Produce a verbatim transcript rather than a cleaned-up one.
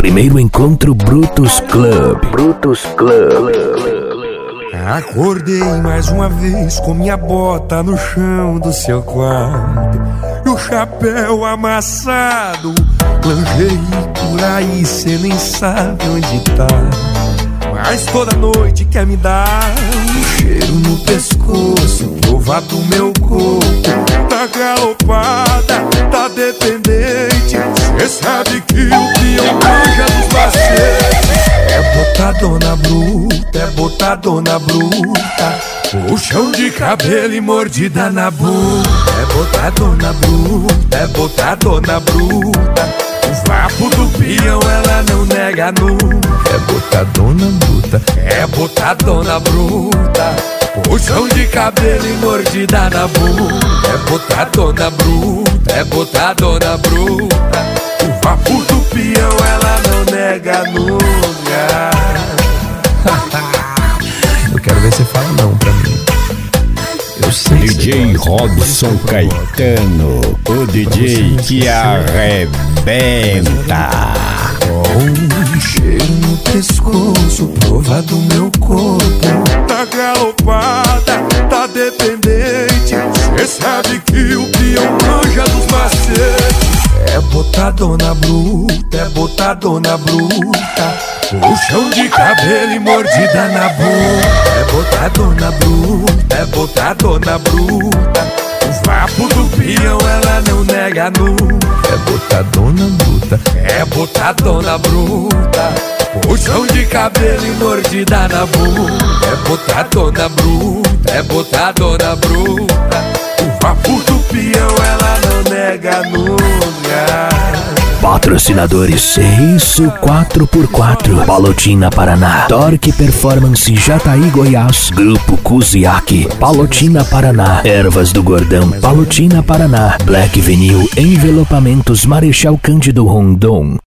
primeiro encontro Brutus Club. Brutus Club. Acordei mais uma vez com minha bota no chão do seu quarto e o chapéu amassado. Planejei por aí, cê nem sabe onde tá, mas toda noite quer me dar um cheiro no pescoço, provar do meu corpo. Tá galopada, tá dependente, cê sabe que o peão manja dos macetes. É botadona bruta, é botadona bruta, puxão de cabelo e mordida na boca. É botadona bruta, é botadona bruta, o vapo do peão ela não nega nunca. É botadona bruta, é botadona bruta, puxão de cabelo e mordida na boca. É botadona bruta, é botadona bruta, o vapo do peão ela não nega nunca. Eu quero ver você fala não pra mim. Eu sei. D J Robson Caetano, o D J que arrebenta. Com um cheiro no pescoço, prova do meu corpo. Tá galopada, tá dependente, cê sabe que o peão manja dos macetes. É botadona bruta, é botadona bruta, puxão de cabelo e mordida na boca. É botadona bruta, é botadona bruta, o vapo do peão ela não nega nunca. É botadona bruta, é botadona bruta, puxão de cabelo e mordida na boca. É botadona bruta, é botadona bruta, o vapo do peão ela não nega nunca. Patrocinadores C Isso quatro por quatro, Palotina Paraná, Torque Performance Jataí Goiás, Grupo Kuziak, Palotina Paraná, Ervas do Gordão, Palotina Paraná, Black Vinil, Envelopamentos Marechal Cândido Rondon.